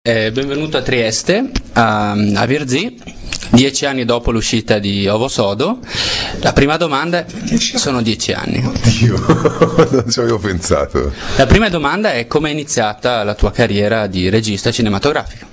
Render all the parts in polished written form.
Benvenuto a Trieste, a Virzì, 10 anni dopo l'uscita di Ovo Sodo. La prima domanda, sono 10 anni. Oddio, non ci avevo pensato. La prima domanda è: come è iniziata la tua carriera di regista cinematografico?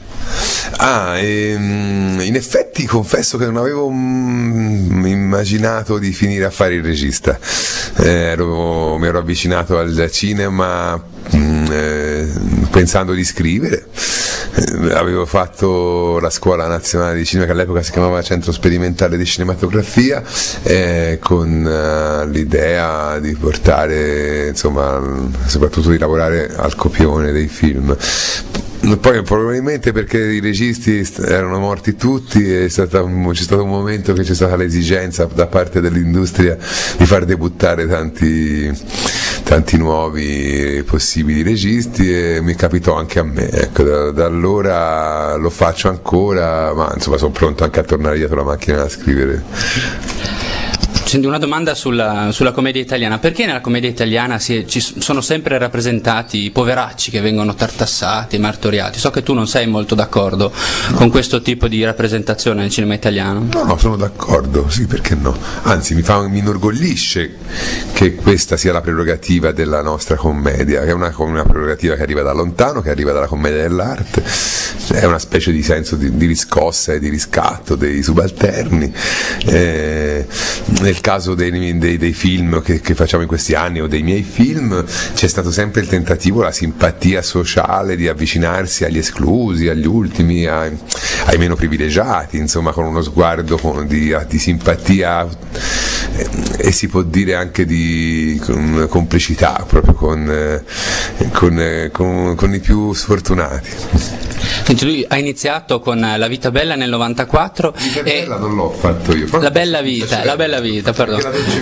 In effetti confesso che non avevo immaginato di finire a fare il regista. Mi ero avvicinato al cinema pensando di scrivere. Avevo fatto la scuola nazionale di cinema, che all'epoca si chiamava Centro Sperimentale di Cinematografia, con l'idea di portare, insomma, soprattutto di lavorare al copione dei film. Poi probabilmente perché i registi erano morti tutti, c'è stato un momento che c'è stata l'esigenza da parte dell'industria di far debuttare tanti nuovi possibili registi, e mi capitò anche a me, ecco, da allora lo faccio ancora, ma insomma sono pronto anche a tornare dietro la macchina a scrivere. Senti, una domanda sulla commedia italiana: perché nella commedia italiana ci sono sempre rappresentati i poveracci che vengono tartassati, martoriati? So che tu non sei molto d'accordo con questo tipo di rappresentazione nel cinema italiano. No, sono d'accordo, sì, perché no? Anzi, mi inorgoglisce che questa sia la prerogativa della nostra commedia, che è una prerogativa che arriva da lontano, che arriva dalla commedia dell'arte, è una specie di senso di riscossa e di riscatto dei subalterni. Nel caso dei film che facciamo in questi anni, o dei miei film, c'è stato sempre il tentativo, la simpatia sociale di avvicinarsi agli esclusi, agli ultimi, ai meno privilegiati, insomma, con uno sguardo di simpatia, e si può dire anche di complicità proprio con i più sfortunati. Lui ha iniziato con La vita bella nel 94. Vita bella non l'ho fatto io. La bella vita, perdono.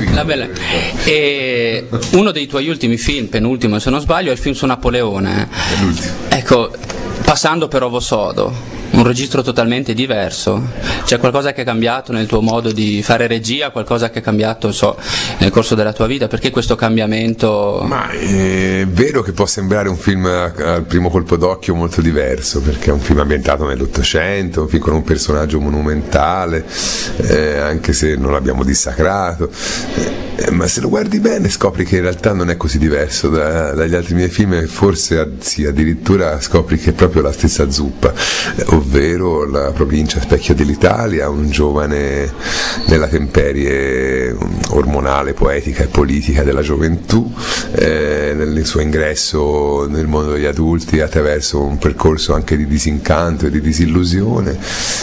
E uno dei tuoi ultimi film, penultimo se non sbaglio, è il film su Napoleone. È l'ultimo. Ecco, passando per Ovo Sodo, un registro totalmente diverso. C'è qualcosa che è cambiato nel tuo modo di fare regia, qualcosa che è cambiato, nel corso della tua vita? Perché questo cambiamento? Ma è vero che può sembrare un film al primo colpo d'occhio molto diverso, perché è un film ambientato nell'Ottocento, un film con un personaggio monumentale, anche se non l'abbiamo dissacrato. Ma se lo guardi bene scopri che in realtà non è così diverso dagli altri miei film, e forse sì, addirittura scopri che è proprio la stessa zuppa, ovvero la provincia specchio dell'Italia, un giovane nella temperie ormonale, poetica e politica della gioventù, nel suo ingresso nel mondo degli adulti attraverso un percorso anche di disincanto e di disillusione,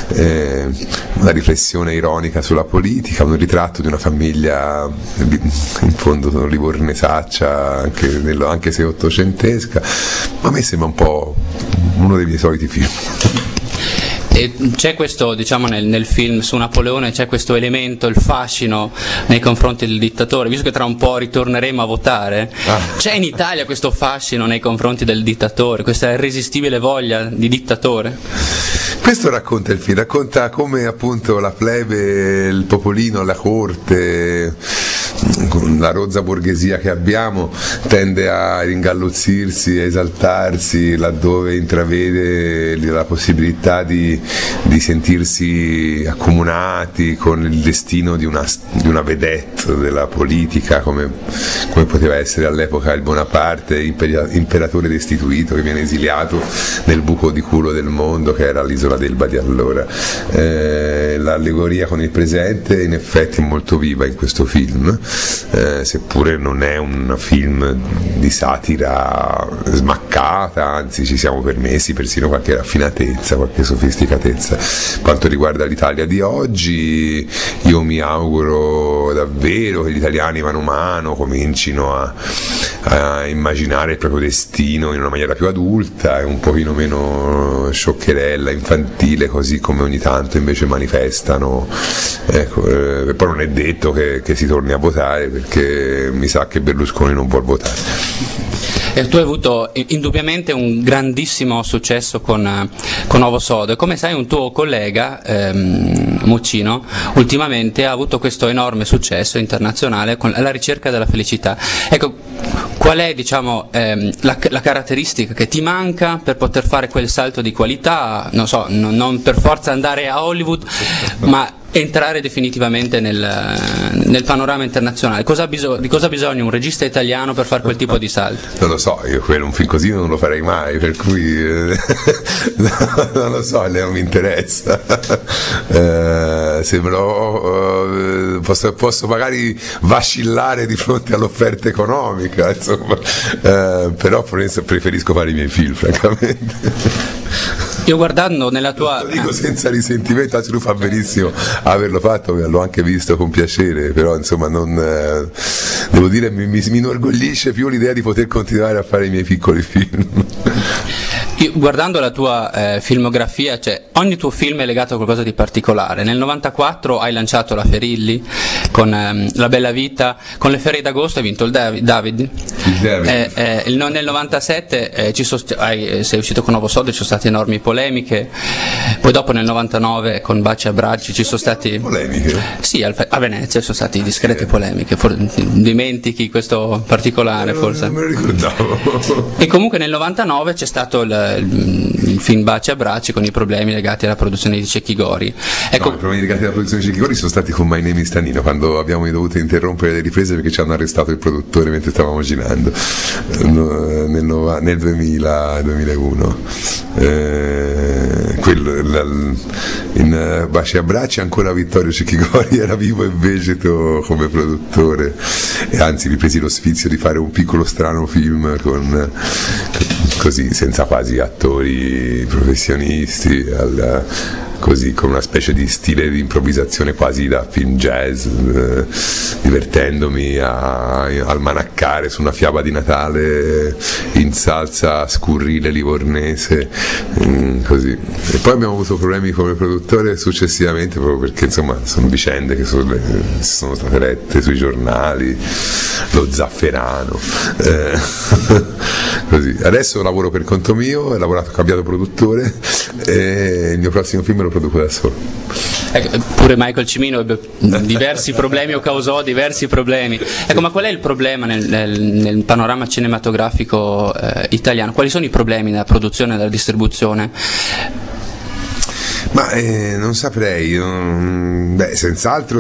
una riflessione ironica sulla politica, un ritratto di una famiglia in fondo livornesaccia, anche se ottocentesca, ma a me sembra un po' uno dei miei soliti film. E c'è questo, diciamo, nel film su Napoleone c'è questo elemento, il fascino nei confronti del dittatore, visto che tra un po' ritorneremo a votare, c'è in Italia questo fascino nei confronti del dittatore, questa irresistibile voglia di dittatore? Questo racconta il film, racconta come appunto la plebe, il popolino, la corte, con la rozza borghesia che abbiamo, tende a ringalluzzirsi, a esaltarsi laddove intravede la possibilità di sentirsi accomunati con il destino di una vedette della politica, come poteva essere all'epoca il Bonaparte, imperatore destituito che viene esiliato nel buco di culo del mondo che era l'isola d'Elba di allora. L'allegoria con il presente in effetti è molto viva in questo film, seppure non è un film di satira smaccata, anzi ci siamo permessi persino qualche raffinatezza, qualche sofisticatezza. Quanto riguarda l'Italia di oggi, io mi auguro davvero che gli italiani mano a mano comincino a immaginare il proprio destino in una maniera più adulta e un pochino meno scioccherella, infantile, così come ogni tanto invece manifestano. Ecco, poi non è detto che si torni a votare, perché mi sa che Berlusconi non vuol votare. E tu hai avuto indubbiamente un grandissimo successo con Ovo Sodo, e come sai un tuo collega, Muccino, ultimamente ha avuto questo enorme successo internazionale con La ricerca della felicità. Ecco, qual è, diciamo, la caratteristica che ti manca per poter fare quel salto di qualità? Non so, non per forza andare a Hollywood, ma entrare definitivamente nel panorama internazionale. Di cosa ha bisogno un regista italiano per fare quel tipo di salto? Non lo so, io un film così non lo farei mai, per cui non lo so, non mi interessa. Posso magari vacillare di fronte all'offerta economica, insomma, però preferisco fare i miei film, francamente. Io guardando nella tua... Lo dico senza risentimento, anzi lui fa benissimo averlo fatto, l'ho anche visto con piacere, però insomma devo dire mi inorgoglisce più l'idea di poter continuare a fare i miei piccoli film. Io, guardando la tua filmografia, cioè, ogni tuo film è legato a qualcosa di particolare. Nel 94 hai lanciato La Ferilli con La Bella Vita, con Le Ferie d'Agosto hai vinto il David. Nel 97 sei uscito con Nuovo Sodo, ci sono state enormi polemiche, poi dopo nel 99 con Baci e Abbracci ci sono stati polemiche? Sì, a Venezia ci sono state discrete polemiche, dimentichi questo particolare forse? Non me lo ricordavo. E comunque nel 99 c'è stato il film Baci e Abbracci con i problemi legati alla produzione di Cecchi Gori. Ecco, no, i problemi legati alla produzione di Cecchi Gori sono stati con My Name is Tanino, quando abbiamo dovuto interrompere le riprese perché ci hanno arrestato il produttore mentre stavamo girando nel 2001. In Baci e Abbracci ancora Vittorio Cecchi Gori era vivo e vegeto come produttore, e anzi mi presi lo sfizio di fare un piccolo strano film così senza quasi attori professionisti, così con una specie di stile di improvvisazione quasi da film jazz, divertendomi a almanaccare su una fiaba di Natale in salsa scurrile livornese, così. E poi abbiamo avuto problemi come produttore successivamente, proprio perché insomma sono vicende che sono state lette sui giornali, lo zafferano, così. Adesso lavoro per conto mio, ho cambiato produttore e il mio prossimo film lo produco da solo. Ecco, pure Michael Cimino ebbe diversi problemi o causò diversi problemi. Ecco, ma qual è il problema nel panorama cinematografico italiano? Quali sono i problemi nella produzione e nella distribuzione? Ma non saprei, senz'altro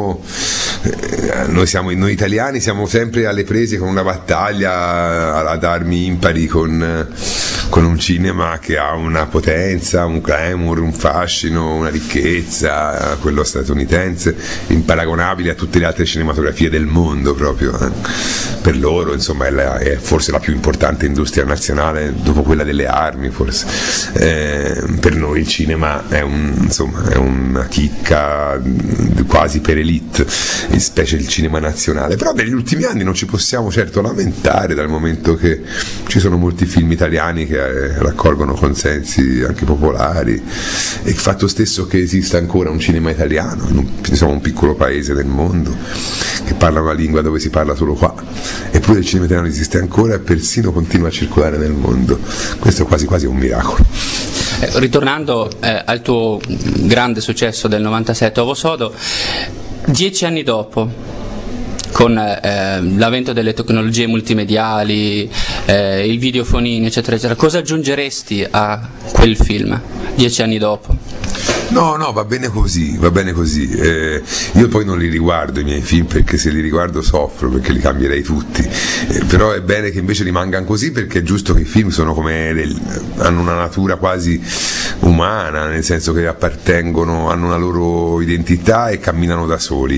noi italiani siamo sempre alle prese con una battaglia ad armi impari con un cinema che ha una potenza, un glamour, un fascino, una ricchezza, quello statunitense, imparagonabile a tutte le altre cinematografie del mondo proprio. Per loro insomma è forse la più importante industria nazionale dopo quella delle armi, forse. Per noi il cinema è una chicca quasi per elite, specie il cinema nazionale, però negli ultimi anni non ci possiamo certo lamentare, dal momento che ci sono molti film italiani che raccolgono consensi anche popolari, e il fatto stesso che esista ancora un cinema italiano, siamo un piccolo paese del mondo che parla una lingua dove si parla solo qua, eppure il cinema italiano esiste ancora e persino continua a circolare nel mondo. Questo è quasi quasi un miracolo. Ritornando al tuo grande successo del 97 Ovo Sodo, 10 anni dopo, con l'avvento delle tecnologie multimediali, il videofonino eccetera eccetera, cosa aggiungeresti a quel film 10 anni dopo? No, va bene così. Io poi non li riguardo i miei film, perché se li riguardo soffro, perché li cambierei tutti, però è bene che invece rimangano così, perché è giusto che i film sono hanno una natura quasi umana, nel senso che appartengono, hanno una loro identità e camminano da soli,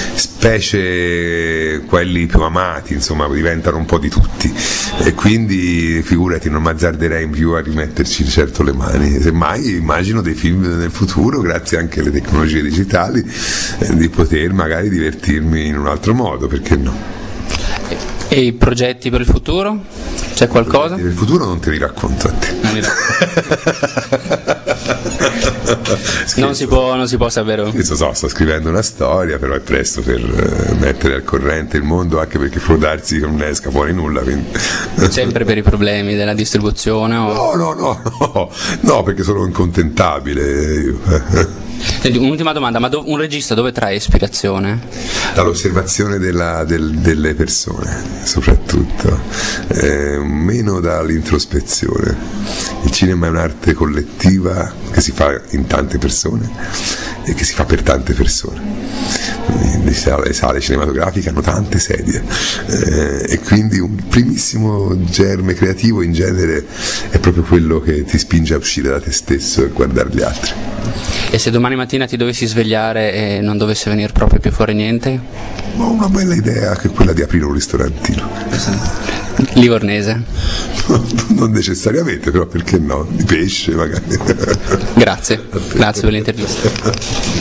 specie quelli più amati, insomma, diventano un po' di tutti, e quindi figurati, non mi azzarderei in più a rimetterci certo le mani. Semmai immagino dei film nel futuro, grazie anche alle tecnologie digitali, di poter magari divertirmi in un altro modo, perché no? E i progetti per il futuro? C'è qualcosa? Per il futuro non te li racconto a te. Non li racconto. Non si può sapere. Sto scrivendo una storia, però è presto per mettere al corrente il mondo, anche perché Frodarsi non ne esca fuori nulla. Quindi. Sempre per i problemi della distribuzione? No, perché sono incontentabile. Un'ultima domanda, ma un regista dove trae ispirazione? Dall'osservazione delle persone, soprattutto, meno dall'introspezione. Il cinema è un'arte collettiva che si fa in tante persone e che si fa per tante persone. Le sale cinematografiche hanno tante sedie e quindi un primissimo germe creativo in genere è proprio quello che ti spinge a uscire da te stesso e guardare gli altri. E se domani mattina ti dovessi svegliare e non dovesse venire proprio più fuori niente? Ho una bella idea, che è quella di aprire un ristorantino. Livornese? Non necessariamente, però perché no? Di pesce magari. Grazie per l'intervista.